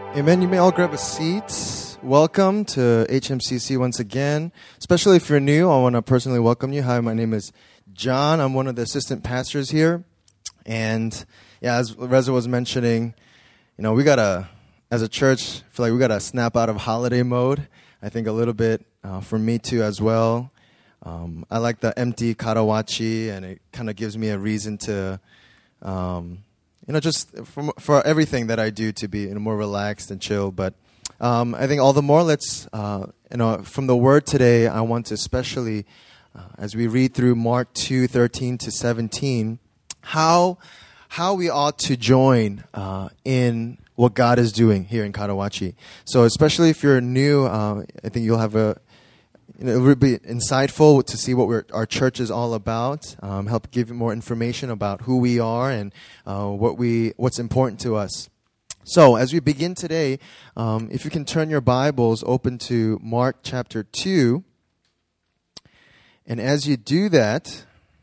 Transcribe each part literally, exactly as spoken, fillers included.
Amen. You may all grab a seat. Welcome to H M C C once again. Especially if you're new, I want to personally welcome you. Hi, my name is John. I'm one of the assistant pastors here. And yeah, as Reza was mentioning, you know, we got to, as a church, I feel like we got to snap out of holiday mode. I think a little bit uh, for me too as well. Um, I like the empty Karawachi, and it kind of gives me a reason to... Um, You know, just for, for everything that I do to be, you know, more relaxed and chill. But um, I think all the more, let's, uh, you know, from the Word today, I want to especially, uh, as we read through Mark two, thirteen to seventeen, how how we ought to join uh, in what God is doing here in Karawachi. So especially if you're new, uh, I think you'll have a, you know, it would be insightful to see what we're, our church is all about. Um, help give you more information about who we are and uh, what we what's important to us. So as we begin today, um, if you can turn your Bibles open to Mark chapter two, and as you do that,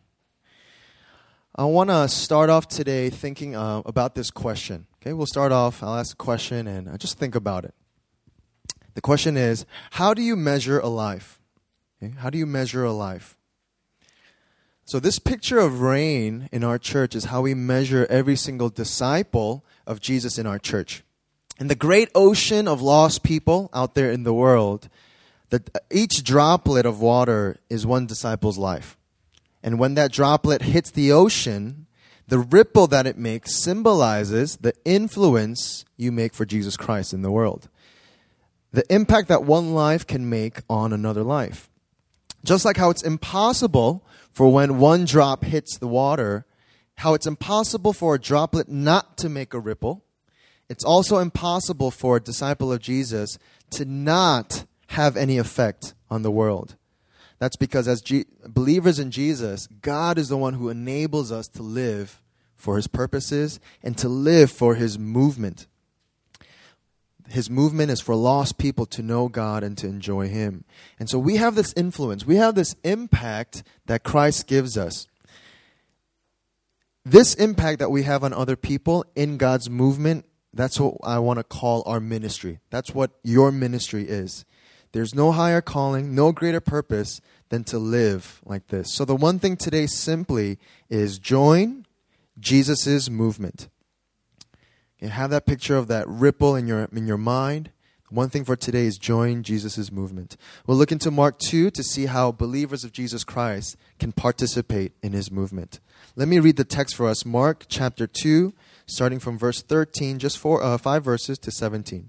I want to start off today thinking uh, about this question. Okay, we'll start off. I'll ask a question and uh, just think about it. The question is, how do you measure a life? Okay? How do you measure a life? So this picture of rain in our church is how we measure every single disciple of Jesus in our church. In the great ocean of lost people out there in the world, that each droplet of water is one disciple's life. And when that droplet hits the ocean, the ripple that it makes symbolizes the influence you make for Jesus Christ in the world. The impact that one life can make on another life. Just like how it's impossible for when one drop hits the water, how it's impossible for a droplet not to make a ripple, it's also impossible for a disciple of Jesus to not have any effect on the world. That's because as G- believers in Jesus, God is the one who enables us to live for His purposes and to live for His movement. His movement is for lost people to know God and to enjoy Him. And so we have this influence. We have this impact that Christ gives us. This impact that we have on other people in God's movement, that's what I want to call our ministry. That's what your ministry is. There's no higher calling, no greater purpose than to live like this. So the one thing today simply is join Jesus' movement. You have that picture of that ripple in your in your mind. One thing for today is join Jesus' movement. We'll look into Mark two to see how believers of Jesus Christ can participate in His movement. Let me read the text for us. Mark chapter two, starting from verse thirteen, just four, uh, five verses to seventeen.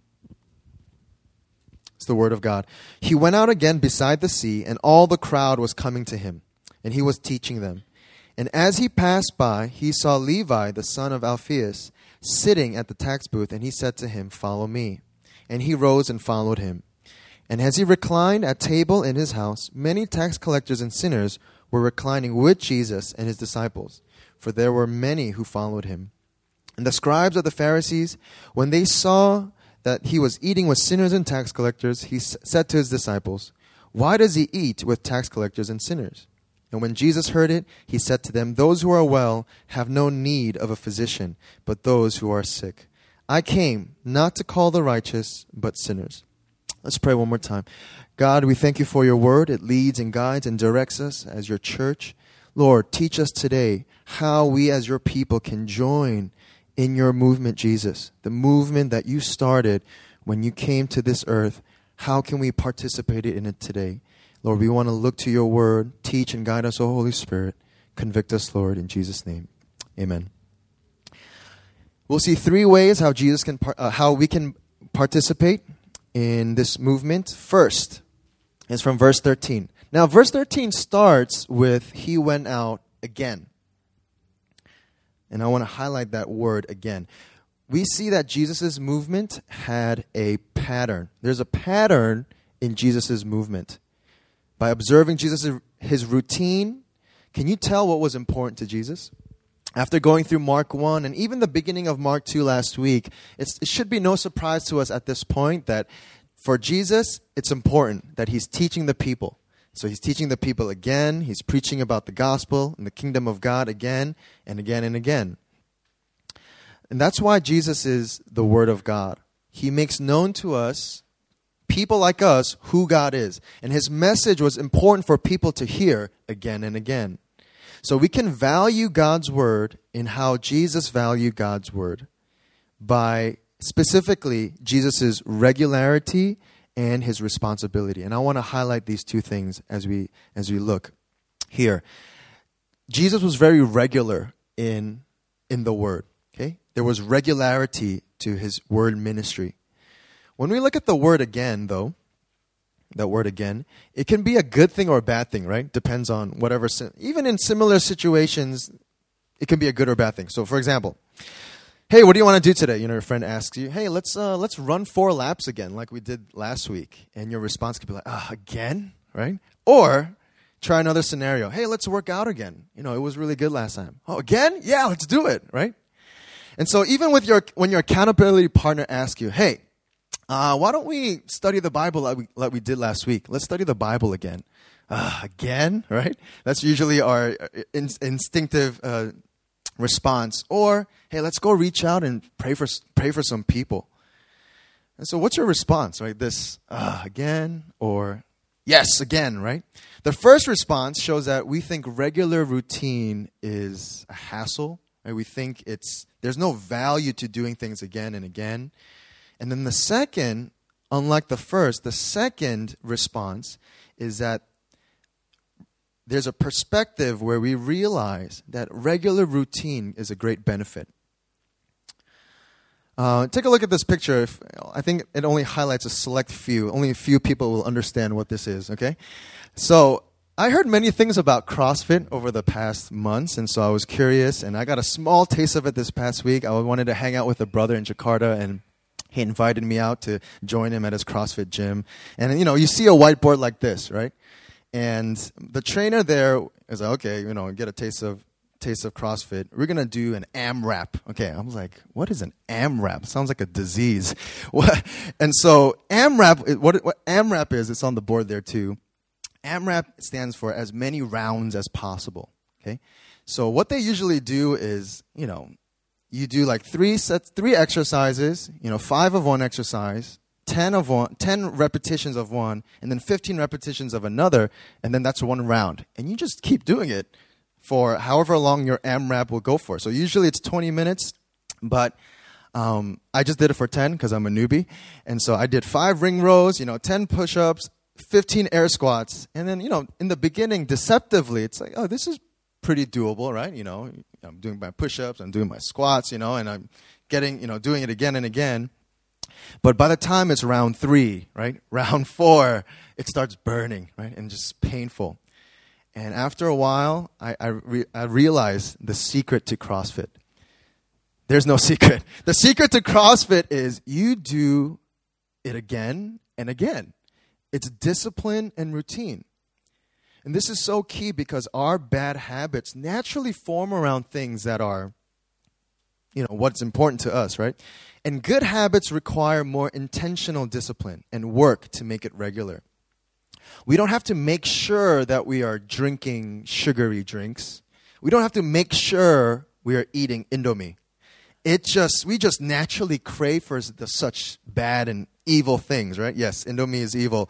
It's the word of God. He went out again beside the sea, and all the crowd was coming to Him, and He was teaching them. And as He passed by, He saw Levi, the son of Alphaeus, sitting at the tax booth, and He said to him, "Follow me." And he rose and followed Him. And as He reclined at table in His house, many tax collectors and sinners were reclining with Jesus and His disciples, for there were many who followed Him. And the scribes of the Pharisees, when they saw that He was eating with sinners and tax collectors, He s- said to His disciples, "Why does He eat with tax collectors and sinners?" And when Jesus heard it, He said to them, "Those who are well have no need of a physician, but those who are sick. I came not to call the righteous, but sinners." Let's pray one more time. God, we thank You for Your word. It leads and guides and directs us as Your church. Lord, teach us today how we as Your people can join in Your movement, Jesus. The movement that You started when You came to this earth. How can we participate in it today? Lord, we want to look to Your word, teach and guide us, O Holy Spirit. Convict us, Lord, in Jesus' name. Amen. We'll see three ways how Jesus can, uh, how we can participate in this movement. First is from verse thirteen. Now, verse thirteen starts with He went out again. And I want to highlight that word again. We see that Jesus' movement had a pattern. There's a pattern in Jesus' movement. By observing Jesus' His routine, can you tell what was important to Jesus? After going through Mark one and even the beginning of Mark two last week, it's, it should be no surprise to us at this point that for Jesus, it's important that He's teaching the people. So He's teaching the people again. He's preaching about the gospel and the kingdom of God again and again and again. And that's why Jesus is the Word of God. he makes known to us, people like us, who God is. And his message was important for people to hear again and again. So we can value God's word in how Jesus valued God's word by specifically Jesus' regularity and his responsibility. And I want to highlight these two things as we as we look here. Jesus was very regular in in the word. Okay? There was regularity to his word ministry. When we look at the word again, though, that word again, it can be a good thing or a bad thing, right? Depends on whatever. Even in similar situations, it can be a good or bad thing. So, for example, hey, what do you want to do today? You know, your friend asks you, hey, let's uh, let's run four laps again, like we did last week. And your response could be like, ah, again, right? Or try another scenario. Hey, let's work out again. You know, it was really good last time. Oh, again? Yeah, let's do it, right? And so even with your when your accountability partner asks you, hey, uh, why don't we study the Bible like we, like we did last week? Let's study the Bible again. Uh, again, right? That's usually our in, instinctive uh, response. Or, hey, let's go reach out and pray for pray for some people. And so what's your response, right? This, uh, again, or yes, again, right? The first response shows that we think regular routine is a hassle. Right? We think it's there's no value to doing things again and again. And then the second, unlike the first, the second response is that there's a perspective where we realize that regular routine is a great benefit. Uh, take a look at this picture. If, I think it only highlights a select few. Only a few people will understand what this is, okay? So I heard many things about CrossFit over the past months, and so I was curious, and I got a small taste of it this past week. I wanted to hang out with a brother in Jakarta, and he invited me out to join him at his CrossFit gym. And, you know, you see a whiteboard like this, right? And the trainer there is like, okay, you know, get a taste of taste of CrossFit. We're going to do an AMRAP. Okay, I was like, what is an AMRAP? Sounds like a disease. And so AMRAP, what, what AMRAP is, it's on the board there too. AMRAP stands for as many rounds as possible. Okay, so what they usually do is, you know, you do like three sets, three exercises, you know, five of one exercise, ten of one, ten repetitions of one, and then fifteen repetitions of another, and then that's one round. And you just keep doing it for however long your AMRAP will go for. So usually it's twenty minutes, but um, I just did it for ten because I'm a newbie. And so I did five ring rows, you know, ten push-ups, fifteen air squats. And then, you know, in the beginning, deceptively, it's like, oh, this is pretty doable, right? You know, I'm doing my push-ups, I'm doing my squats, you know, and I'm getting, you know, doing it again and again. But by the time it's round three, right, round four, it starts burning, right, and just painful. And after a while, I, I, re- I realized the secret to CrossFit. There's no secret. The secret to CrossFit is you do it again and again. It's discipline and routine. And this is so key because our bad habits naturally form around things that are, you know, what's important to us, right? And good habits require more intentional discipline and work to make it regular. We don't have to make sure that we are drinking sugary drinks. We don't have to make sure we are eating Indomie. It just we just naturally crave for the such bad and evil things, right? Yes, Indomie is evil.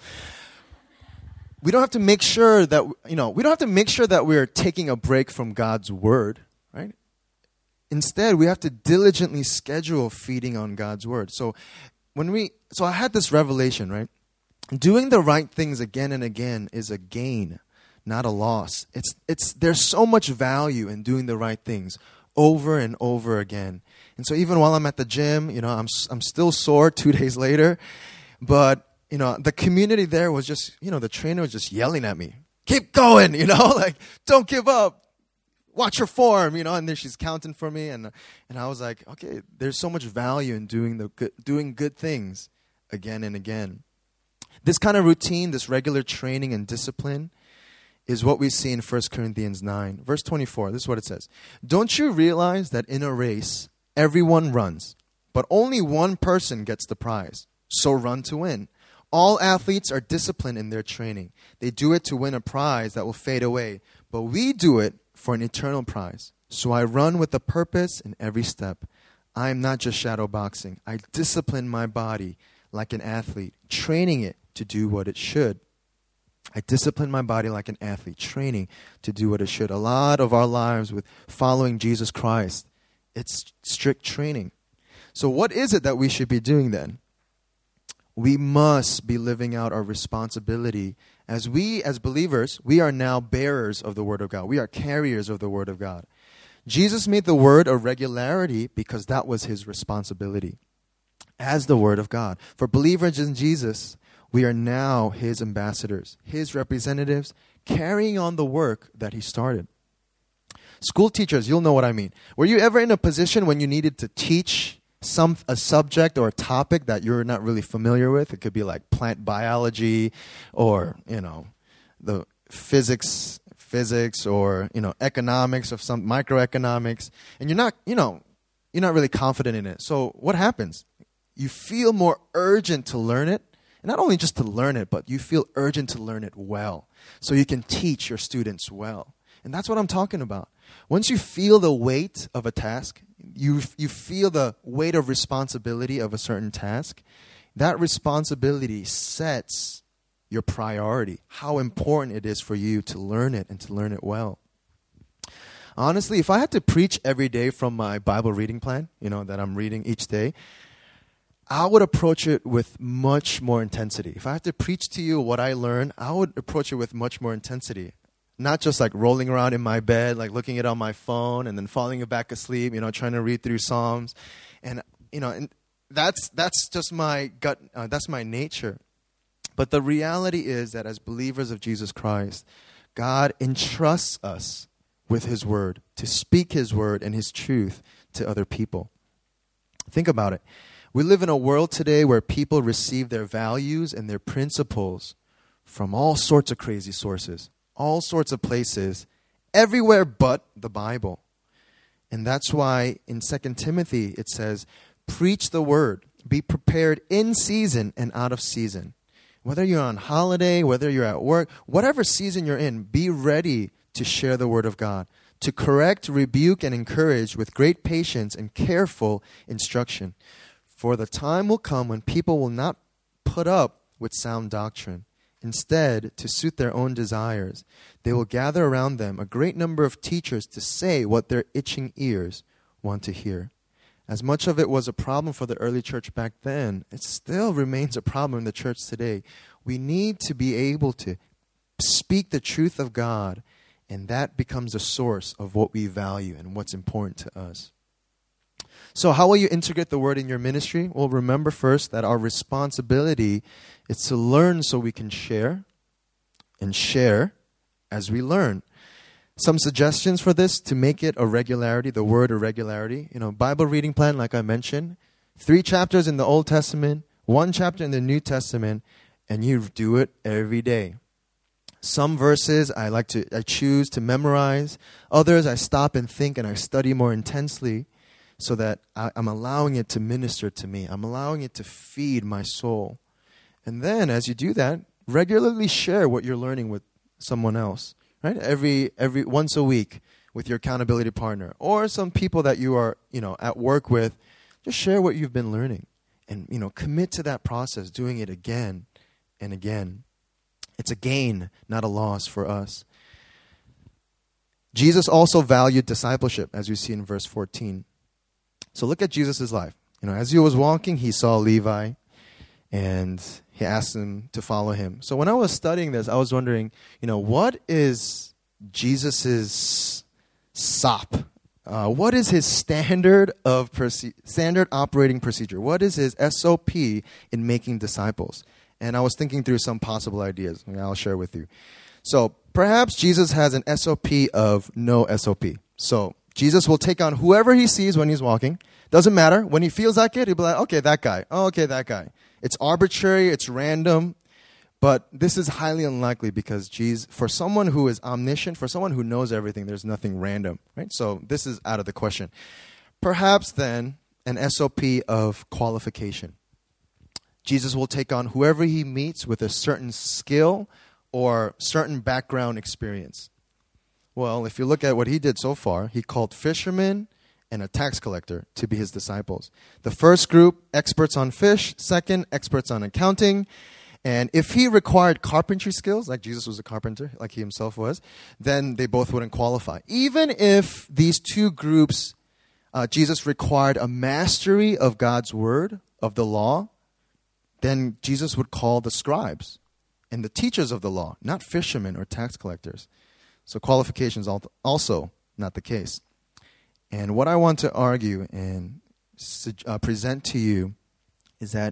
We don't have to make sure that, you know, we don't have to make sure that we're taking a break from God's word, right? Instead, we have to diligently schedule feeding on God's word. So when we, so I had this revelation, right? Doing the right things again and again is a gain, not a loss. It's, it's, there's so much value in doing the right things over and over again. And so even while I'm at the gym, you know, I'm, I'm still sore two days later, but you know, the community there was just, you know, the trainer was just yelling at me. Keep going, you know, like, don't give up. Watch your form, you know, and then she's counting for me. And and I was like, okay, there's so much value in doing the good, doing good things again and again. This kind of routine, this regular training and discipline is what we see in First Corinthians nine. Verse twenty-four, this is what it says. Don't you realize that in a race, everyone runs, but only one person gets the prize? So run to win. All athletes are disciplined in their training. They do it to win a prize that will fade away, but we do it for an eternal prize. So I run with a purpose in every step. I am not just shadow boxing. I discipline my body like an athlete, training it to do what it should. I discipline my body like an athlete, training to do what it should. A lot of our lives with following Jesus Christ, it's strict training. So what is it that we should be doing then? We must be living out our responsibility. As we, as believers, we are now bearers of the Word of God. We are carriers of the Word of God. Jesus made the Word a regularity because that was His responsibility as the Word of God. For believers in Jesus, we are now His ambassadors, His representatives, carrying on the work that He started. School teachers, you'll know what I mean. Were you ever in a position when you needed to teach some a subject or a topic that you're not really familiar with? It could be like plant biology or, you know, the physics physics or, you know, economics or some microeconomics, and you're not, you know, you're not really confident in it. So what happens? You feel more urgent to learn it. And not only just to learn it, but you feel urgent to learn it well so you can teach your students well. And that's what I'm talking about. Once you feel the weight of a task, you you feel the weight of responsibility of a certain task, that responsibility sets your priority, how important it is for you to learn it and to learn it well. Honestly, if I had to preach every day from my Bible reading plan, you know, that I'm reading each day, I would approach it with much more intensity. If I had to preach to you what I learned, I would approach it with much more intensity. Not just like rolling around in my bed, like looking at it on my phone and then falling back asleep, you know, trying to read through Psalms. And, you know, and that's that's just my gut, uh, that's my nature. But the reality is that as believers of Jesus Christ, God entrusts us with His Word to speak His Word and His truth to other people. Think about it. We live in a world today where people receive their values and their principles from all sorts of crazy sources, all sorts of places, everywhere but the Bible. And that's why in Second Timothy it says, preach the word, be prepared in season and out of season. Whether you're on holiday, whether you're at work, whatever season you're in, be ready to share the word of God, to correct, rebuke, and encourage with great patience and careful instruction. For the time will come when people will not put up with sound doctrine. Instead, to suit their own desires, they will gather around them a great number of teachers to say what their itching ears want to hear. As much of it was a problem for the early church back then, it still remains a problem in the church today. We need to be able to speak the truth of God, and that becomes a source of what we value and what's important to us. So how will you integrate the word in your ministry? Well, remember first that our responsibility is to learn so we can share, and share as we learn. Some suggestions for this to make it a regularity, the word a regularity. You know, Bible reading plan, like I mentioned, three chapters in the Old Testament, one chapter in the New Testament, and you do it every day. Some verses I like to, I choose to memorize. Others I stop and think and I study more intensely so that I, I'm allowing it to minister to me. I'm allowing it to feed my soul. And then as you do that, regularly share what you're learning with someone else. Right? Every every once a week with your accountability partner or some people that you are, you know, at work with, just share what you've been learning and, you know, commit to that process, doing it again and again. It's a gain, not a loss for us. Jesus also valued discipleship, as you see in verse fourteen. So look at Jesus' life. You know, as he was walking, he saw Levi and he asked him to follow him. So when I was studying this, I was wondering, you know, what is Jesus's S O P? Uh, what is his standard of proce- standard operating procedure? What is his S O P in making disciples? And I was thinking through some possible ideas. And I'll share with you. So perhaps Jesus has an S O P of no S O P. So Jesus will take on whoever he sees when he's walking. Doesn't matter. When he feels like it, he'll be like, okay, that guy. Oh, okay, that guy. It's arbitrary, it's random, but this is highly unlikely because Jesus, for someone who is omniscient, for someone who knows everything, there's nothing random, right? So this is out of the question. Perhaps then an S O P of qualification. Jesus will take on whoever he meets with a certain skill or certain background experience. Well, if you look at what he did so far, he called fishermen and a tax collector to be his disciples. The first group, experts on fish. Second, experts on accounting. And if he required carpentry skills, like Jesus was a carpenter, like he himself was, then they both wouldn't qualify. Even if these two groups, uh, Jesus required a mastery of God's word, of the law, then Jesus would call the scribes and the teachers of the law, not fishermen or tax collectors. So qualifications also not the case. And what I want to argue and uh, present to you is that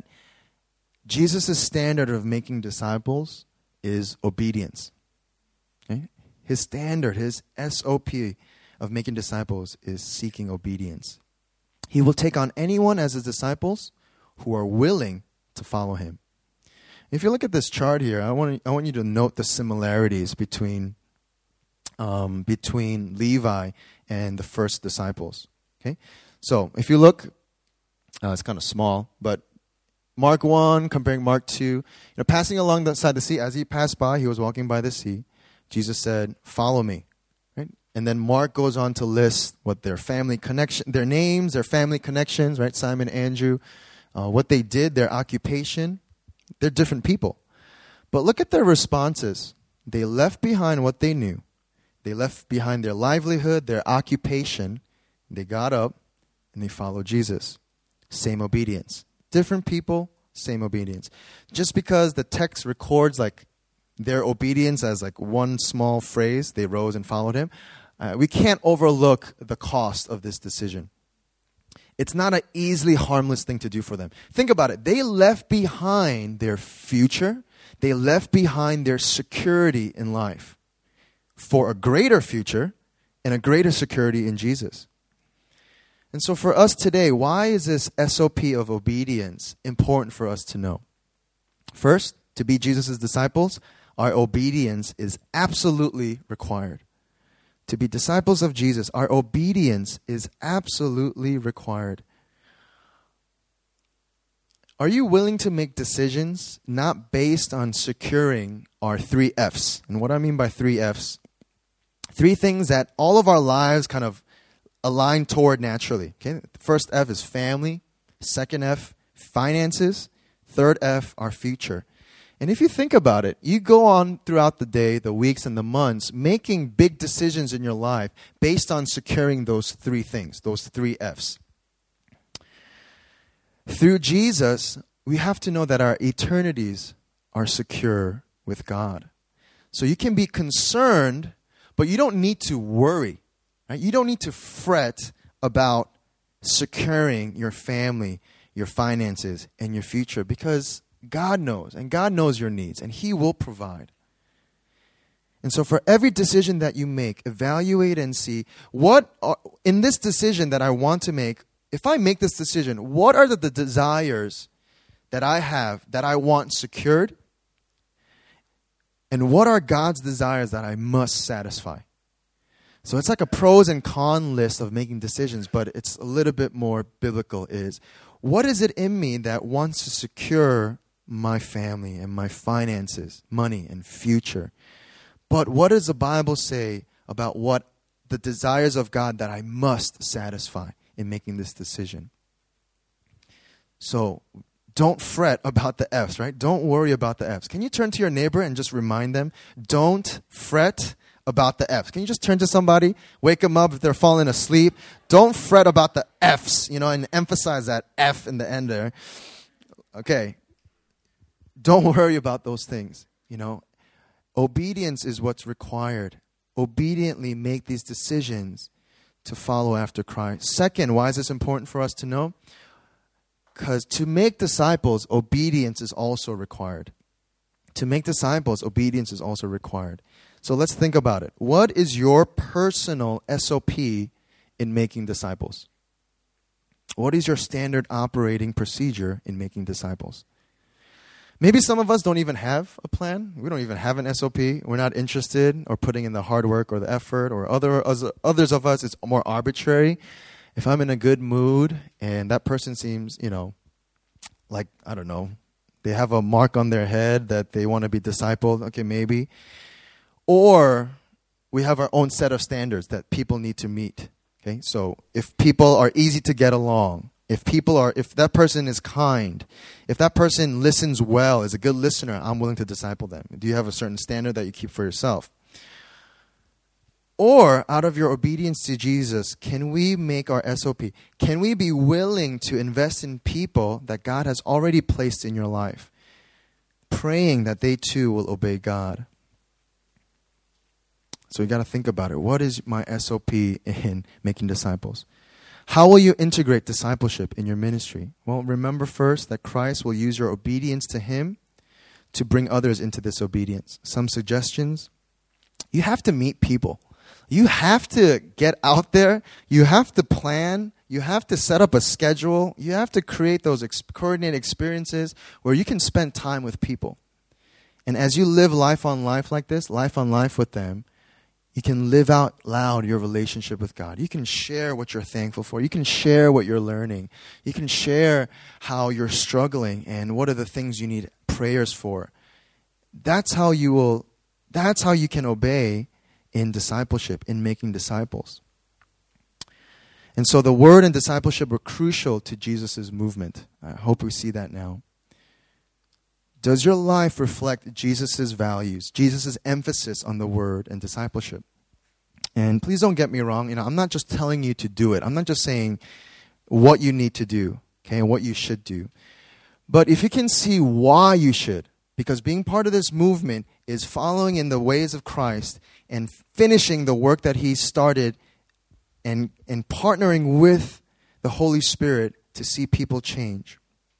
Jesus' standard of making disciples is obedience. Okay? His standard, his S O P of making disciples is seeking obedience. He will take on anyone as his disciples who are willing to follow him. If you look at this chart here, I want I want you to note the similarities between um, between Levi and the first disciples. Okay, so if you look, uh, it's kind of small, but Mark one, comparing Mark two, you know, passing along the side of the sea, as he passed by, he was walking by the sea. Jesus said, "Follow me." Right? And then Mark goes on to list what their family connection, their names, their family connections, right? Simon, Andrew, uh, what they did, their occupation. They're different people. But look at their responses. They left behind what they knew. They left behind their livelihood, their occupation. They got up and they followed Jesus. Same obedience. Different people, same obedience. Just because the text records like their obedience as like one small phrase, they rose and followed him, uh, we can't overlook the cost of this decision. It's not an easily harmless thing to do for them. Think about it. They left behind their future. They left behind their security in life for a greater future and a greater security in Jesus. And so for us today, why is this S O P of obedience important for us to know? First, to be Jesus' disciples, our obedience is absolutely required. To be disciples of Jesus, our obedience is absolutely required. Are you willing to make decisions not based on securing our three F's? And what I mean by three F's, three things that all of our lives kind of align toward naturally. Okay, the first F is family. Second F, finances. Third F, our future. And if you think about it, you go on throughout the day, the weeks and the months, making big decisions in your life based on securing those three things, those three F's. Through Jesus, we have to know that our eternities are secure with God. So you can be concerned, but you don't need to worry. Right? You don't need to fret about securing your family, your finances, and your future, because God knows, and God knows your needs, and He will provide. And so for every decision that you make, evaluate and see, what are, in this decision that I want to make, if I make this decision, what are the, the desires that I have that I want secured? And what are God's desires that I must satisfy? So it's like a pros and cons list of making decisions, but it's a little bit more biblical is, what is it in me that wants to secure my family and my finances, money and future? But what does the Bible say about what the desires of God that I must satisfy in making this decision? So don't fret about the F's, right? Don't worry about the F's. Can you turn to your neighbor and just remind them, don't fret about the F's? Can you just turn to somebody, wake them up if they're falling asleep? Don't fret about the F's, you know, and emphasize that F in the end there. Okay. Don't worry about those things, you know. Obedience is what's required. Obediently make these decisions to follow after Christ. Second, why is this important for us to know? Because to make disciples, obedience is also required. To make disciples, obedience is also required. So let's think about it. What is your personal S O P in making disciples? What is your standard operating procedure in making disciples? Maybe some of us don't even have a plan. We don't even have an S O P. We're not interested or putting in the hard work or the effort. Or other others of us, it's more arbitrary. If I'm in a good mood and that person seems, you know, like, I don't know, they have a mark on their head that they want to be discipled, okay, maybe. Or we have our own set of standards that people need to meet. Okay, so if people are easy to get along, if people are, if that person is kind, if that person listens well, is a good listener, I'm willing to disciple them. Do you have a certain standard that you keep for yourself? Or out of your obedience to Jesus, can we make our S O P? Can we be willing to invest in people that God has already placed in your life, praying that they too will obey God? So you got to think about it. What is my S O P in making disciples? How will you integrate discipleship in your ministry? Well, remember first that Christ will use your obedience to Him to bring others into this obedience. Some suggestions. You have to meet people. You have to get out there. You have to plan. You have to set up a schedule. You have to create those ex- coordinated experiences where you can spend time with people. And as you live life on life like this, life on life with them, you can live out loud your relationship with God. You can share what you're thankful for. You can share what you're learning. You can share how you're struggling and what are the things you need prayers for. That's how you will, that's how you can obey in discipleship, in making disciples. And so the word and discipleship were crucial to Jesus' movement. I hope we see that now. Does your life reflect Jesus' values, Jesus' emphasis on the word and discipleship? And please don't get me wrong. You know, I'm not just telling you to do it. I'm not just saying what you need to do, okay, and what you should do. But if you can see why you should, because being part of this movement is following in the ways of Christ and finishing the work that He started and, and partnering with the Holy Spirit to see people change.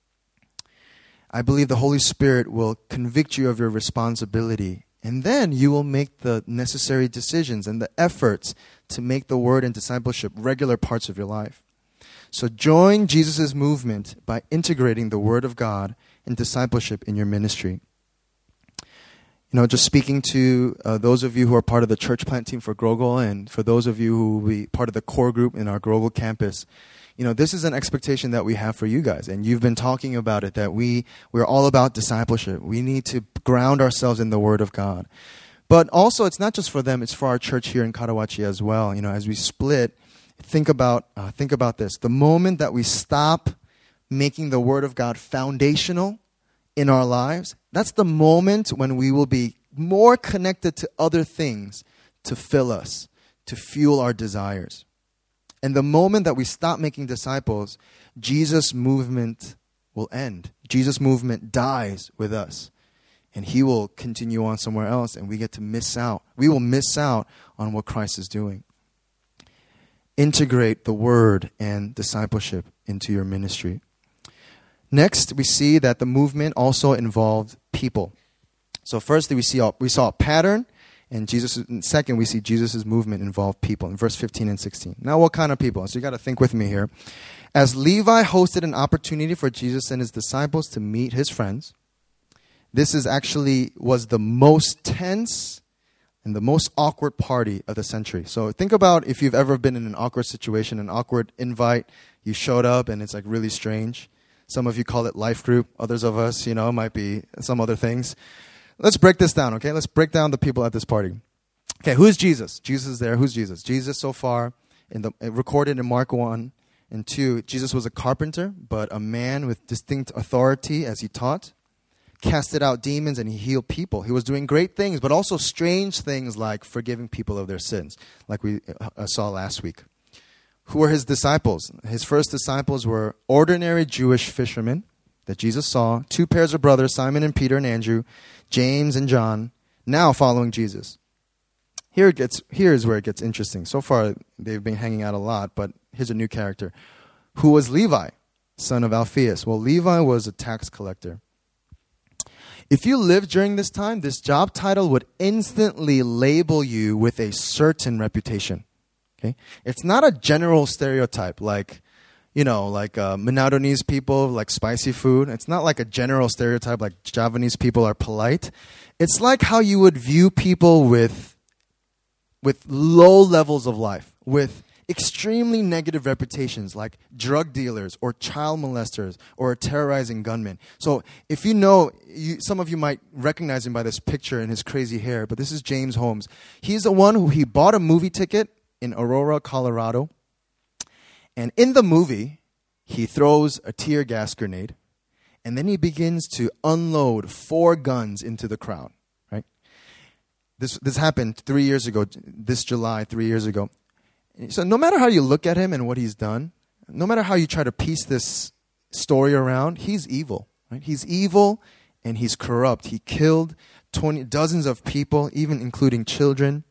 I believe the Holy Spirit will convict you of your responsibility, and then you will make the necessary decisions and the efforts to make the word and discipleship regular parts of your life. So join Jesus' movement by integrating the word of God and discipleship in your ministry. You know, just speaking to uh, those of you who are part of the church plant team for Grogol, and for those of you who will be part of the core group in our Grogol campus, you know, this is an expectation that we have for you guys. And you've been talking about it, that we, we're all about discipleship. We need to ground ourselves in the Word of God. But also, it's not just for them, it's for our church here in Karawaci as well. You know, as we split, think about, uh, think about this. The moment that we stop making the Word of God foundational in our lives, that's the moment when we will be more connected to other things to fill us, to fuel our desires. And the moment that we stop making disciples, Jesus' movement will end. Jesus' movement dies with us. And He will continue on somewhere else, and we get to miss out. We will miss out on what Christ is doing. Integrate the word and discipleship into your ministry. Next, we see that the movement also involved people. So firstly, we see a, we saw a pattern. And Jesus, and second, we see Jesus' movement involve people in verse fifteen and sixteen. Now, what kind of people? So you got to think with me here. As Levi hosted an opportunity for Jesus and His disciples to meet His friends, this is actually was the most tense and the most awkward party of the century. So think about if you've ever been in an awkward situation, an awkward invite, you showed up and it's like really strange. Some of you call it life group. Others of us, you know, might be some other things. Let's break this down, okay? Let's break down the people at this party. Okay, who is Jesus? Jesus is there. Who's Jesus? Jesus so far, in the recorded in Mark one and two, Jesus was a carpenter, but a man with distinct authority as He taught, casted out demons, and He healed people. He was doing great things, but also strange things like forgiving people of their sins, like we uh, saw last week. Who were His disciples? His first disciples were ordinary Jewish fishermen that Jesus saw, two pairs of brothers, Simon and Peter and Andrew, James and John, now following Jesus. Here it gets. Here's where it gets interesting. So far, they've been hanging out a lot, but here's a new character. Who was Levi, son of Alphaeus? Well, Levi was a tax collector. If you lived during this time, this job title would instantly label you with a certain reputation. Okay, it's not a general stereotype like, you know, like uh, Manadonese people like spicy food. It's not like a general stereotype like Javanese people are polite. It's like how you would view people with, with low levels of life, with extremely negative reputations like drug dealers or child molesters or terrorizing gunmen. So if you know, you, some of you might recognize him by this picture and his crazy hair, but this is James Holmes. He's the one who he bought a movie ticket in Aurora, Colorado. And in the movie, he throws a tear gas grenade, and then he begins to unload four guns into the crowd, right? This this happened three years ago, this July, three years ago. So no matter how you look at him and what he's done, no matter how you try to piece this story around, he's evil, right? He's evil and he's corrupt. He killed twenty dozens of people, even including children.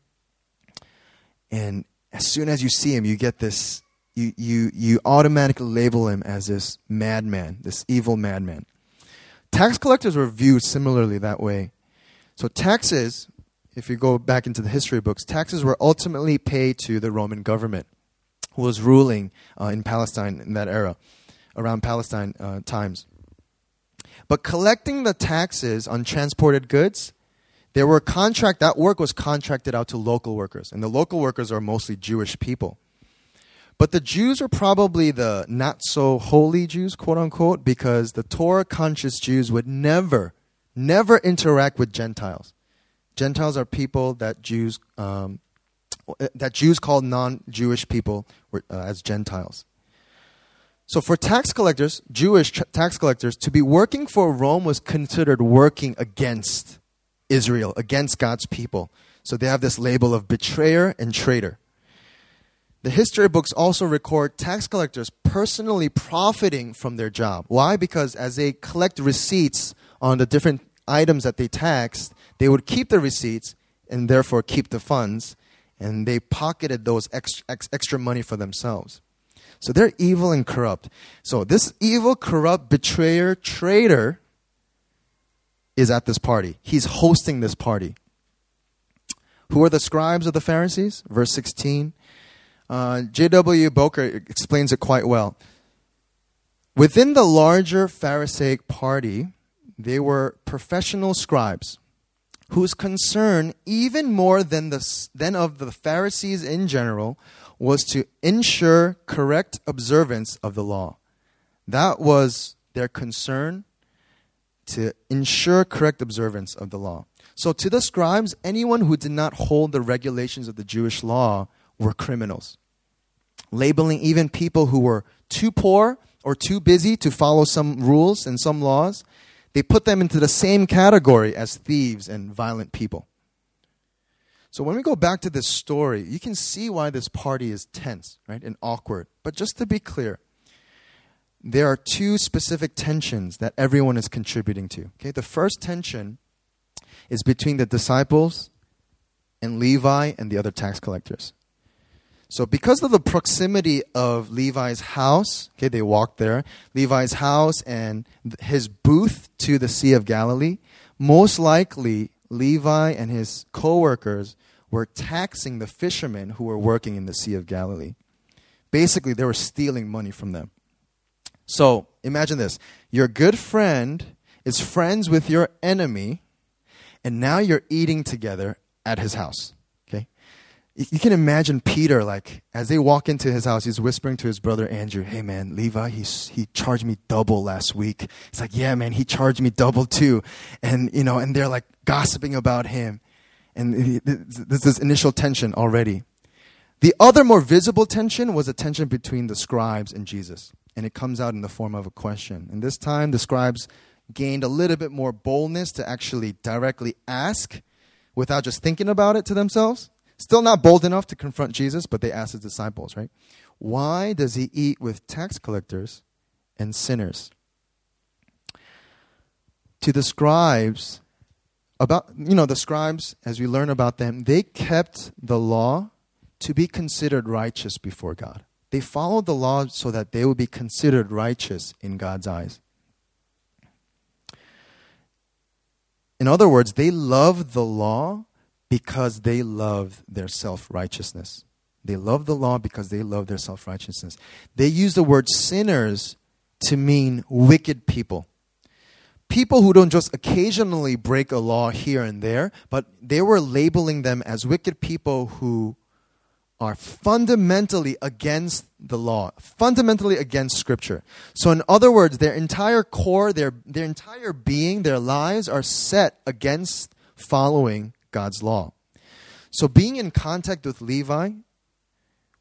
And as soon as you see him, you get this, you you you automatically label him as this madman, this evil madman. Tax collectors were viewed similarly that way. So taxes, if you go back into the history books, taxes were ultimately paid to the Roman government, who was ruling uh, in Palestine in that era, around Palestine uh, times. But collecting the taxes on transported goods, there were contract, that work was contracted out to local workers. And the local workers are mostly Jewish people. But the Jews were probably the not so holy Jews, quote unquote, because the Torah conscious Jews would never, never interact with Gentiles. Gentiles are people that Jews um, that Jews called non-Jewish people were, uh, as Gentiles. So for tax collectors, Jewish tra- tax collectors, to be working for Rome was considered working against Israel, against God's people. So they have this label of betrayer and traitor. The history books also record tax collectors personally profiting from their job. Why? Because as they collect receipts on the different items that they taxed, they would keep the receipts and therefore keep the funds, and they pocketed those extra, ex, extra money for themselves. So they're evil and corrupt. So this evil, corrupt, betrayer, traitor is at this party. He's hosting this party. Who are the scribes of the Pharisees? Verse sixteen. Uh, J W Boker explains it quite well. Within the larger Pharisaic party, they were professional scribes whose concern, even more than the than of the Pharisees in general, was to ensure correct observance of the law. That was their concern, to ensure correct observance of the law. So to the scribes, anyone who did not hold the regulations of the Jewish law were criminals. Labeling even people who were too poor or too busy to follow some rules and some laws, they put them into the same category as thieves and violent people. So when we go back to this story, you can see why this party is tense, right, and awkward. But just to be clear, there are two specific tensions that everyone is contributing to. Okay, the first tension is between the disciples and Levi and the other tax collectors. So because of the proximity of Levi's house, okay, they walked there, Levi's house and his booth to the Sea of Galilee, most likely Levi and his co-workers were taxing the fishermen who were working in the Sea of Galilee. Basically, they were stealing money from them. So imagine this. Your good friend is friends with your enemy, and now you're eating together at his house. You can imagine Peter, like, as they walk into his house, he's whispering to his brother Andrew, "Hey man, Levi, he, he charged me double last week." It's like, "Yeah man, he charged me double too." And, you know, and they're like gossiping about him. And there's this initial tension already. The other more visible tension was a tension between the scribes and Jesus. And it comes out in the form of a question. And this time, the scribes gained a little bit more boldness to actually directly ask without just thinking about it to themselves. Still not bold enough to confront Jesus, but they asked his disciples, right? Why does he eat with tax collectors and sinners? To the scribes, about you know, the scribes, as we learn about them, they kept the law to be considered righteous before God. They followed the law so that they would be considered righteous in God's eyes. In other words, they loved the law because they love their self-righteousness. They love the law because they love their self-righteousness. They use the word sinners to mean wicked people. People who don't just occasionally break a law here and there, but they were labeling them as wicked people who are fundamentally against the law, fundamentally against Scripture. So in other words, their entire core, their, their entire being, their lives are set against following God's law. So being in contact with Levi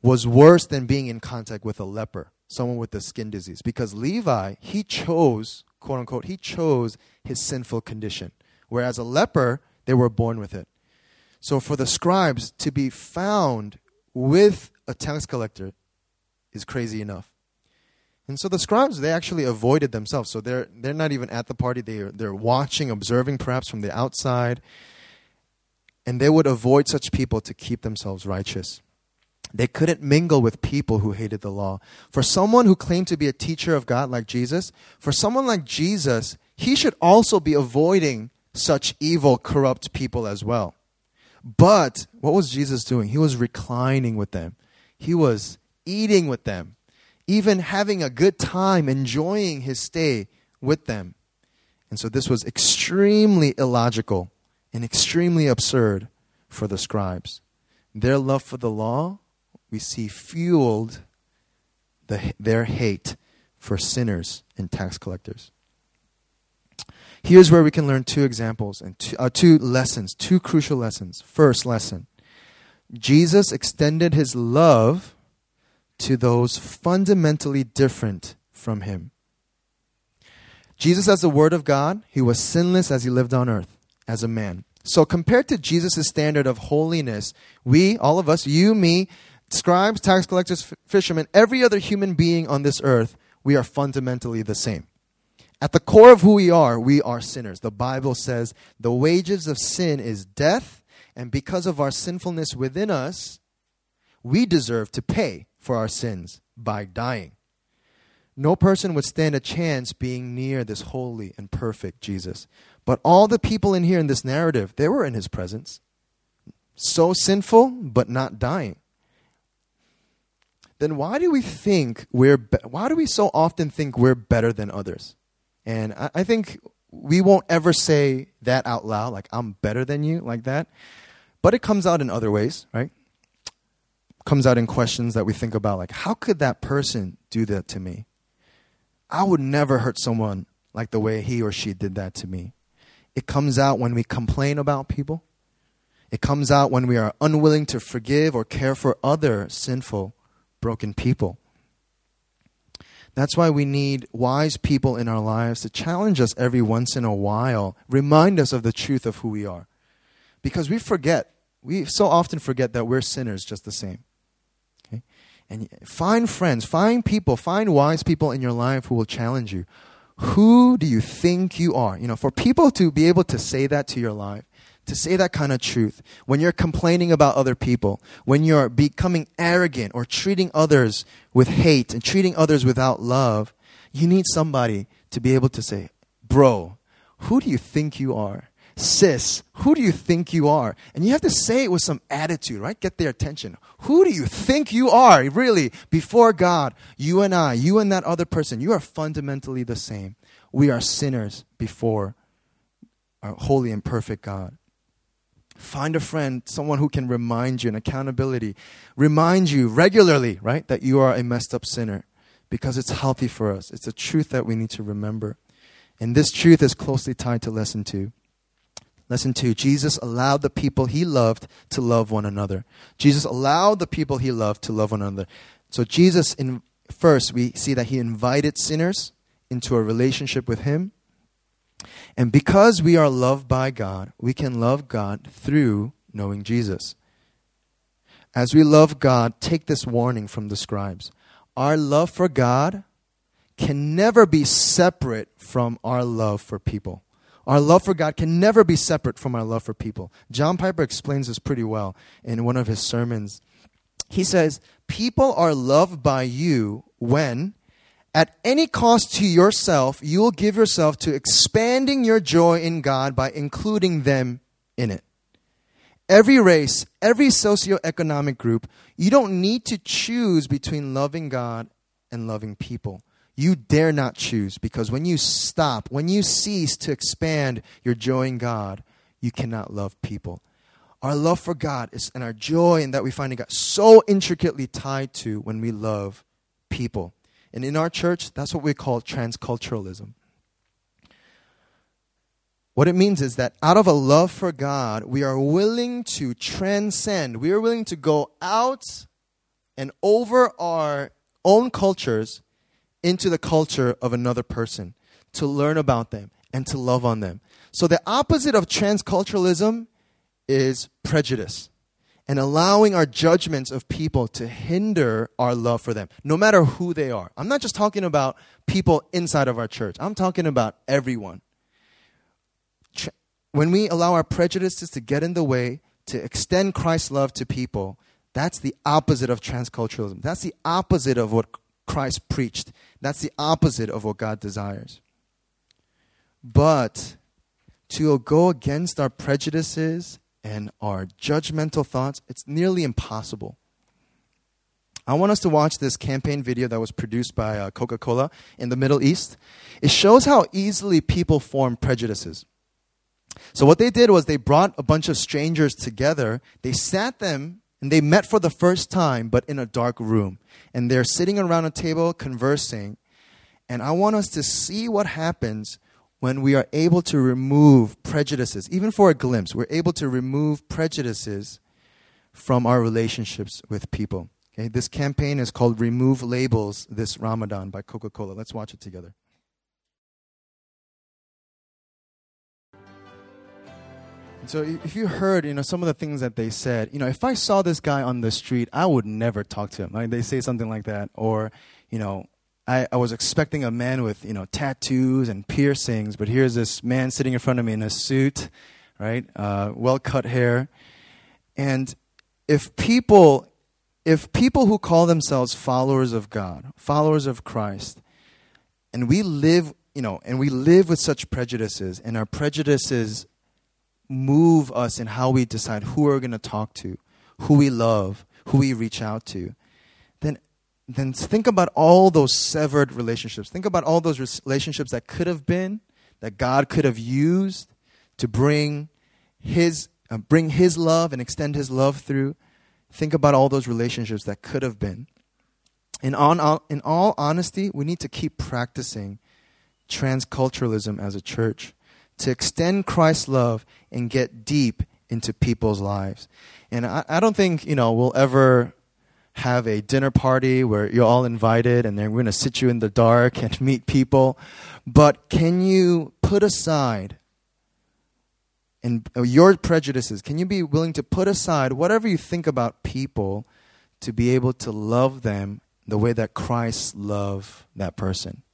was worse than being in contact with a leper, someone with a skin disease. Because Levi, he chose, quote unquote, he chose his sinful condition. Whereas a leper, they were born with it. So for the scribes to be found with a tax collector is crazy enough. And so the scribes, they actually avoided themselves. So they're they're not even at the party. They're, they're watching, observing perhaps from the outside. And they would avoid such people to keep themselves righteous. They couldn't mingle with people who hated the law. For someone who claimed to be a teacher of God like Jesus, for someone like Jesus, he should also be avoiding such evil, corrupt people as well. But what was Jesus doing? He was reclining with them. He was eating with them, even having a good time, enjoying his stay with them. And so this was extremely illogical and extremely absurd for the scribes. Their love for the law, we see, fueled the, their hate for sinners and tax collectors. Here's where we can learn two examples and two, uh, two lessons, two crucial lessons. First lesson, Jesus extended his love to those fundamentally different from him. Jesus, as the Word of God, he was sinless as he lived on earth as a man. So compared to Jesus' standard of holiness, we, all of us, you, me, scribes, tax collectors, f- fishermen, every other human being on this earth, we are fundamentally the same. At the core of who we are, we are sinners. The Bible says the wages of sin is death, and because of our sinfulness within us, we deserve to pay for our sins by dying. No person would stand a chance being near this holy and perfect Jesus. But all the people in here in this narrative, they were in his presence. So sinful, but not dying. Then why do we think we're, be- why do we so often think we're better than others? And I, I think we won't ever say that out loud, like I'm better than you, like that. But it comes out in other ways, right? Comes out in questions that we think about, like, how could that person do that to me? I would never hurt someone like the way he or she did that to me. It comes out when we complain about people. It comes out when we are unwilling to forgive or care for other sinful, broken people. That's why we need wise people in our lives to challenge us every once in a while, remind us of the truth of who we are. Because we forget, we so often forget that we're sinners just the same. Okay? And find friends, find people, find wise people in your life who will challenge you. Who do you think you are? You know, for people to be able to say that to your life, to say that kind of truth, when you're complaining about other people, when you're becoming arrogant or treating others with hate and treating others without love, you need somebody to be able to say, bro, who do you think you are? Sis, who do you think you are? And you have to say it with some attitude, right? Get their attention. Who do you think you are? Really, before God, you and I, you and that other person, you are fundamentally the same. We are sinners before our holy and perfect God. Find a friend, someone who can remind you, an accountability, remind you regularly, right, that you are a messed up sinner, because it's healthy for us. It's a truth that we need to remember. And this truth is closely tied to lesson two. Lesson two, Jesus allowed the people he loved to love one another. Jesus allowed the people he loved to love one another. So Jesus, in, first, we see that he invited sinners into a relationship with him. And because we are loved by God, we can love God through knowing Jesus. As we love God, take this warning from the scribes. Our love for God can never be separate from our love for people. Our love for God can never be separate from our love for people. John Piper explains this pretty well in one of his sermons. He says, people are loved by you when, at any cost to yourself, you will give yourself to expanding your joy in God by including them in it. Every race, every socioeconomic group, you don't need to choose between loving God and loving people. You dare not choose, because when you stop, when you cease to expand your joy in God, you cannot love people. Our love for God is, and our joy in that we find in God, so intricately tied to when we love people. And in our church, that's what we call transculturalism. What it means is that out of a love for God, we are willing to transcend. We are willing to go out and over our own cultures into the culture of another person, to learn about them and to love on them. So the opposite of transculturalism is prejudice and allowing our judgments of people to hinder our love for them, no matter who they are. I'm not just talking about people inside of our church. I'm talking about everyone. When we allow our prejudices to get in the way, to extend Christ's love to people, that's the opposite of transculturalism. That's the opposite of what Christ preached. That's the opposite of what God desires. But to go against our prejudices and our judgmental thoughts, it's nearly impossible. I want us to watch this campaign video that was produced by uh, Coca-Cola in the Middle East. It shows how easily people form prejudices. So what they did was they brought a bunch of strangers together. They sat them and they met for the first time, but in a dark room. And they're sitting around a table conversing. And I want us to see what happens when we are able to remove prejudices, even for a glimpse. We're able to remove prejudices from our relationships with people. Okay, this campaign is called Remove Labels This Ramadan by Coca-Cola. Let's watch it together. And so if you heard, you know, some of the things that they said, you know, if I saw this guy on the street, I would never talk to him. Like they say something like that. Or, you know, I, I was expecting a man with, you know, tattoos and piercings, but here's this man sitting in front of me in a suit, right? Uh, well-cut hair. And if people, if people who call themselves followers of God, followers of Christ, and we live, you know, and we live with such prejudices, and our prejudices move us in how we decide who we're going to talk to, who we love, who we reach out to, then then think about all those severed relationships. Think about all those relationships that could have been, that God could have used to bring His uh, bring His love and extend His love through. Think about all those relationships that could have been. And on, in all honesty, we need to keep practicing transculturalism as a church, to extend Christ's love and get deep into people's lives. And I, I don't think, you know, we'll ever have a dinner party where you're all invited and then we're going to sit you in the dark and meet people. But can you put aside and your prejudices? Can you be willing to put aside whatever you think about people to be able to love them the way that Christ loved that person?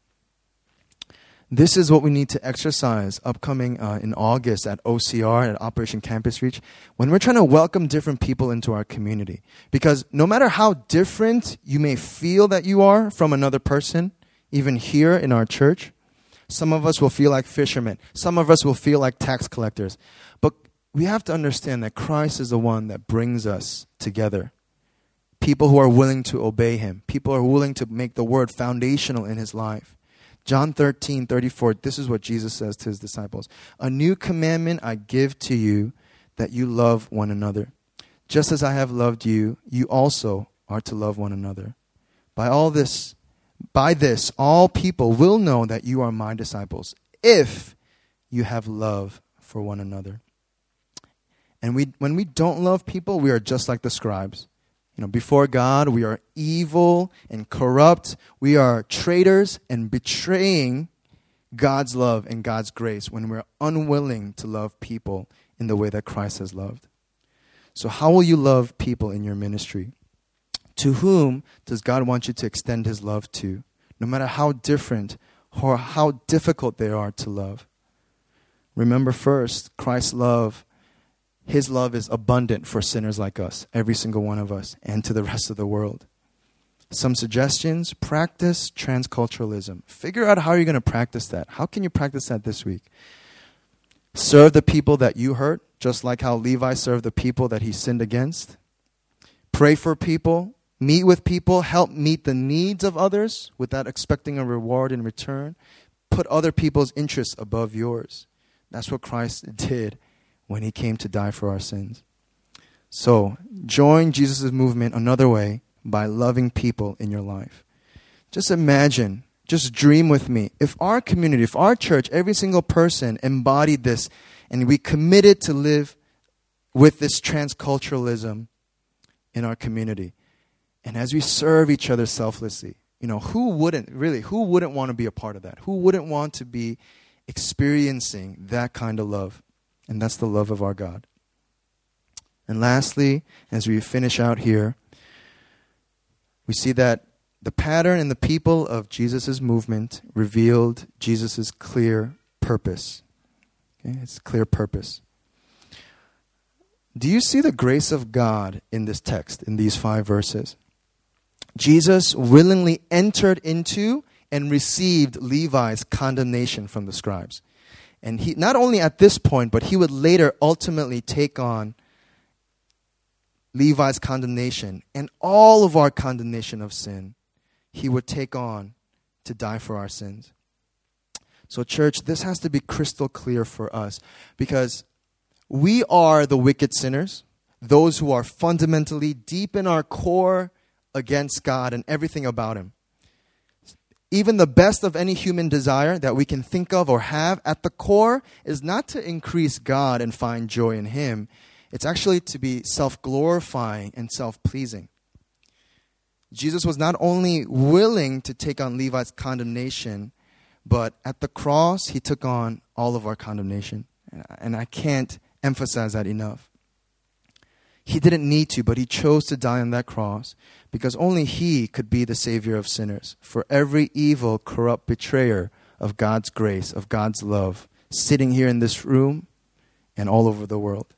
This is what we need to exercise upcoming uh, in August at O C R, at Operation Campus Reach, when we're trying to welcome different people into our community. Because no matter how different you may feel that you are from another person, even here in our church, some of us will feel like fishermen. Some of us will feel like tax collectors. But we have to understand that Christ is the one that brings us together. People who are willing to obey Him. People who are willing to make the Word foundational in His life. John thirteen thirty-four, this is what Jesus says to His disciples. A new commandment I give to you, that you love one another. Just as I have loved you, you also are to love one another. By all this, by this, all people will know that you are my disciples, if you have love for one another. And we, when we don't love people, we are just like the scribes. You know, before God, we are evil and corrupt. We are traitors and betraying God's love and God's grace when we're unwilling to love people in the way that Christ has loved. So how will you love people in your ministry? To whom does God want you to extend His love to, no matter how different or how difficult they are to love? Remember first, Christ's love, His love is abundant for sinners like us, every single one of us, and to the rest of the world. Some suggestions: practice transculturalism. Figure out how you're going to practice that. How can you practice that this week? Serve the people that you hurt, just like how Levi served the people that he sinned against. Pray for people. Meet with people. Help meet the needs of others without expecting a reward in return. Put other people's interests above yours. That's what Christ did when He came to die for our sins. So, join Jesus' movement another way by loving people in your life. Just imagine, just dream with me, if our community, if our church, every single person embodied this and we committed to live with this transculturalism in our community. And as we serve each other selflessly, you know, who wouldn't, really, who wouldn't want to be a part of that? Who wouldn't want to be experiencing that kind of love? And that's the love of our God. And lastly, as we finish out here, we see that the pattern and the people of Jesus' movement revealed Jesus' clear purpose. Okay? It's clear purpose. Do you see the grace of God in this text, in these five verses? Jesus willingly entered into and received Levi's condemnation from the scribes. And he, not only at this point, but he would later ultimately take on Levi's condemnation and all of our condemnation of sin. He would take on to die for our sins. So church, this has to be crystal clear for us, because we are the wicked sinners, those who are fundamentally deep in our core against God and everything about Him. Even the best of any human desire that we can think of or have at the core is not to increase God and find joy in Him. It's actually to be self-glorifying and self-pleasing. Jesus was not only willing to take on Levi's condemnation, but at the cross, He took on all of our condemnation. And I can't emphasize that enough. He didn't need to, but He chose to die on that cross because only He could be the Savior of sinners for every evil, corrupt betrayer of God's grace, of God's love, sitting here in this room and all over the world.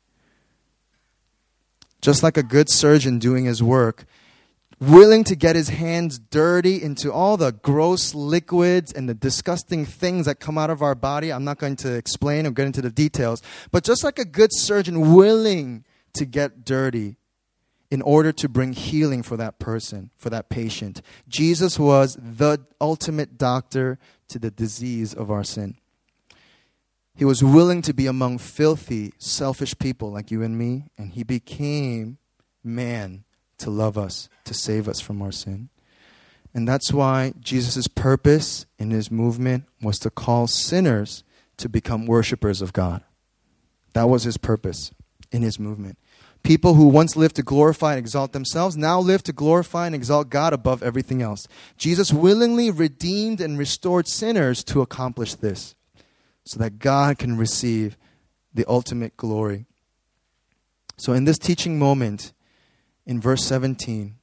Just like a good surgeon doing his work, willing to get his hands dirty into all the gross liquids and the disgusting things that come out of our body. I'm not going to explain or get into the details. But just like a good surgeon willing to get dirty in order to bring healing for that person, for that patient, Jesus was the ultimate doctor to the disease of our sin. He was willing to be among filthy, selfish people like you and me, and He became man to love us, to save us from our sin. And that's why Jesus' purpose in His movement was to call sinners to become worshipers of God. That was His purpose in His movement. People who once lived to glorify and exalt themselves now live to glorify and exalt God above everything else. Jesus willingly redeemed and restored sinners to accomplish this, so that God can receive the ultimate glory. So in this teaching moment, in verse seventeen,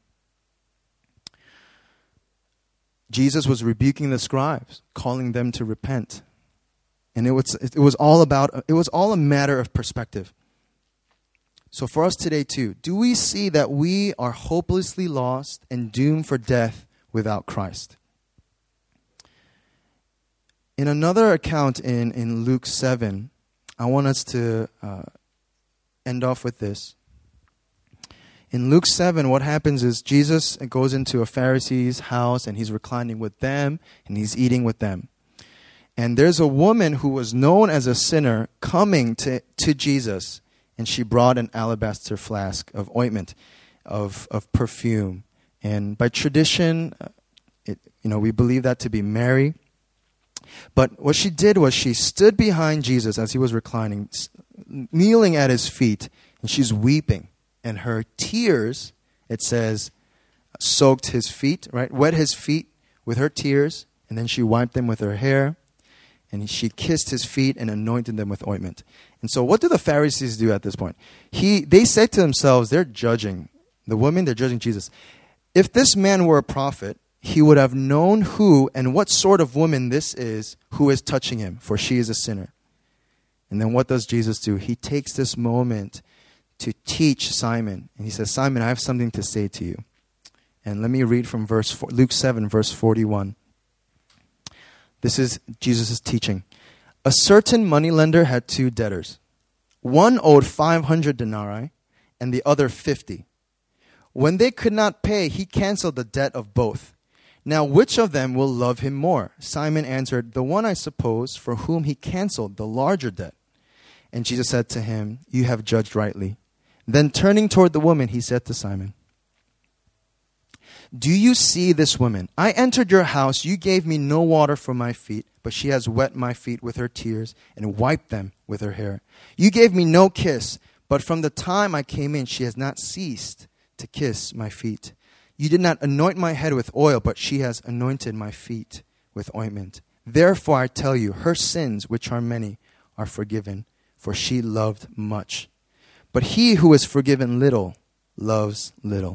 Jesus was rebuking the scribes, calling them to repent. And it was it was all about it was all a matter of perspective. So for us today too, do we see that we are hopelessly lost and doomed for death without Christ? In another account in, in Luke seven, I want us to uh, end off with this. In Luke seven, what happens is Jesus goes into a Pharisee's house and he's reclining with them and he's eating with them. And there's a woman who was known as a sinner coming to, to Jesus, and she brought an alabaster flask of ointment, of, of perfume. And by tradition, it, you know, we believe that to be Mary. But what she did was she stood behind Jesus as He was reclining, kneeling at His feet, and she's weeping. And her tears, it says, soaked His feet, right? Wet His feet with her tears, and then she wiped them with her hair, and she kissed His feet and anointed them with ointment. And so what do the Pharisees do at this point? He, they said to themselves, they're judging the woman, they're judging Jesus. If this man were a prophet, he would have known who and what sort of woman this is who is touching him, for she is a sinner. And then what does Jesus do? He takes this moment to teach Simon. And He says, Simon, I have something to say to you. And let me read from verse four, Luke seven, verse forty-one. This is Jesus' teaching. A certain moneylender had two debtors. One owed five hundred denarii and the other fifty. When they could not pay, he canceled the debt of both. Now, which of them will love him more? Simon answered, the one, I suppose, for whom he canceled the larger debt. And Jesus said to him, you have judged rightly. Then turning toward the woman, He said to Simon, do you see this woman? I entered your house. You gave me no water for my feet, but she has wet my feet with her tears and wiped them with her hair. You gave me no kiss, but from the time I came in, she has not ceased to kiss my feet. You did not anoint my head with oil, but she has anointed my feet with ointment. Therefore I tell you, her sins, which are many, are forgiven, for she loved much. But he who is forgiven little loves little.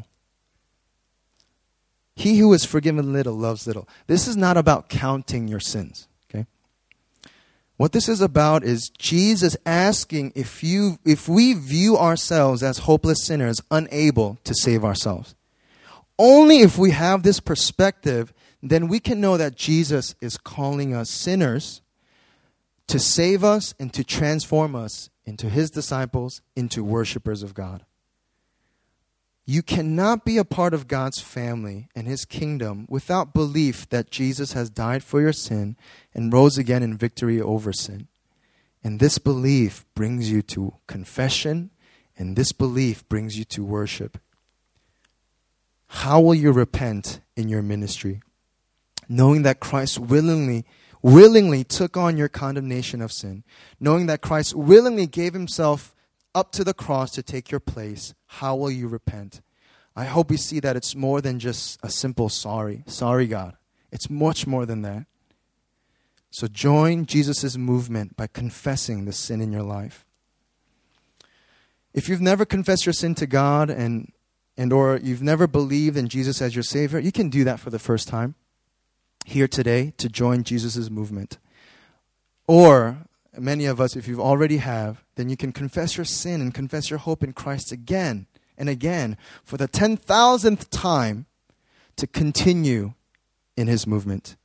He who is forgiven little loves little. This is not about counting your sins. Okay? What this is about is Jesus asking if you, if we view ourselves as hopeless sinners, unable to save ourselves. Only if we have this perspective, then we can know that Jesus is calling us sinners to save us and to transform us into his disciples, into worshipers of God. You cannot be a part of God's family and his kingdom without belief that Jesus has died for your sin and rose again in victory over sin. And this belief brings you to confession, and this belief brings you to worship. How will you repent in your ministry? Knowing that Christ willingly, willingly took on your condemnation of sin. Knowing that Christ willingly gave himself up to the cross to take your place. How will you repent? I hope you see that it's more than just a simple sorry. Sorry, God. It's much more than that. So join Jesus' movement by confessing the sin in your life. If you've never confessed your sin to God and and or you've never believed in Jesus as your Savior, you can do that for the first time here today to join Jesus' movement. Or many of us, if you already have, then you can confess your sin and confess your hope in Christ again and again for the ten thousandth time to continue in his movement.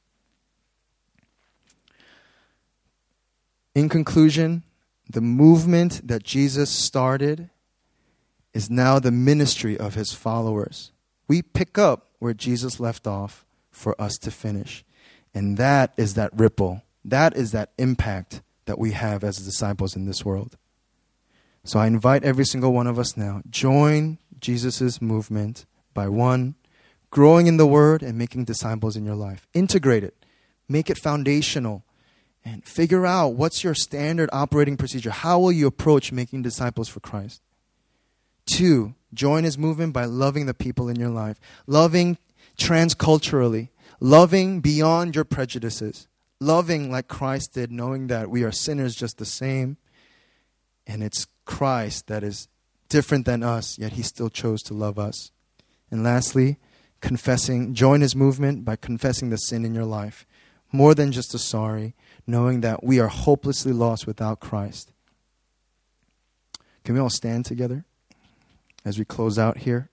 In conclusion, the movement that Jesus started is now the ministry of his followers. We pick up where Jesus left off for us to finish. And that is that ripple. That is that impact that we have as disciples in this world. So I invite every single one of us now, join Jesus' movement by one, growing in the word and making disciples in your life. Integrate it. Make it foundational. And figure out what's your standard operating procedure. How will you approach making disciples for Christ? Two, join his movement by loving the people in your life. Loving transculturally. Loving beyond your prejudices. Loving like Christ did, knowing that we are sinners just the same. And it's Christ that is different than us, yet he still chose to love us. And lastly, confessing, join his movement by confessing the sin in your life. More than just a sorry, knowing that we are hopelessly lost without Christ. Can we all stand together as we close out here?